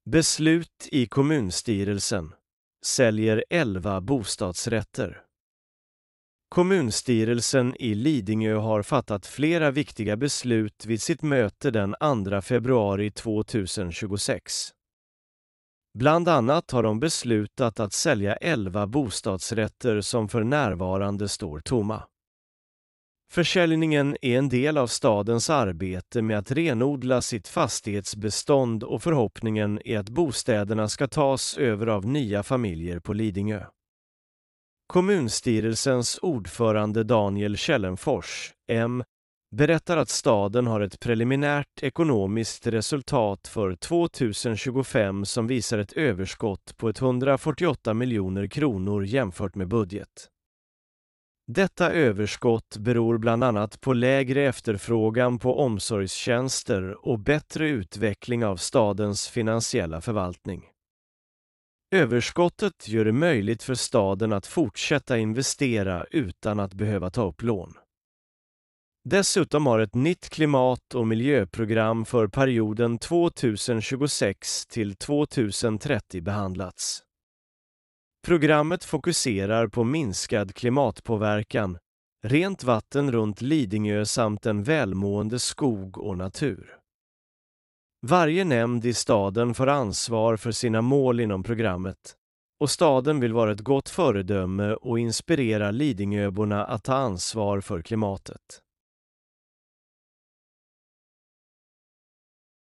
Beslut i kommunstyrelsen. Säljer 11 bostadsrätter. Kommunstyrelsen i Lidingö har fattat flera viktiga beslut vid sitt möte den 2 februari 2026. Bland annat har de beslutat att sälja 11 bostadsrätter som för närvarande står tomma. Försäljningen är en del av stadens arbete med att renodla sitt fastighetsbestånd, och förhoppningen är att bostäderna ska tas över av nya familjer på Lidingö. Kommunstyrelsens ordförande Daniel Källenfors, M, berättar att staden har ett preliminärt ekonomiskt resultat för 2025 som visar ett överskott på 148 miljoner kronor jämfört med budget. Detta överskott beror bland annat på lägre efterfrågan på omsorgstjänster och bättre utveckling av stadens finansiella förvaltning. Överskottet gör det möjligt för staden att fortsätta investera utan att behöva ta upp lån. Dessutom har ett nytt klimat- och miljöprogram för perioden 2026 till 2030 behandlats. Programmet fokuserar på minskad klimatpåverkan, rent vatten runt Lidingö samt en välmående skog och natur. Varje nämnd i staden får ansvar för sina mål inom programmet, och staden vill vara ett gott föredöme och inspirera Lidingöborna att ta ansvar för klimatet.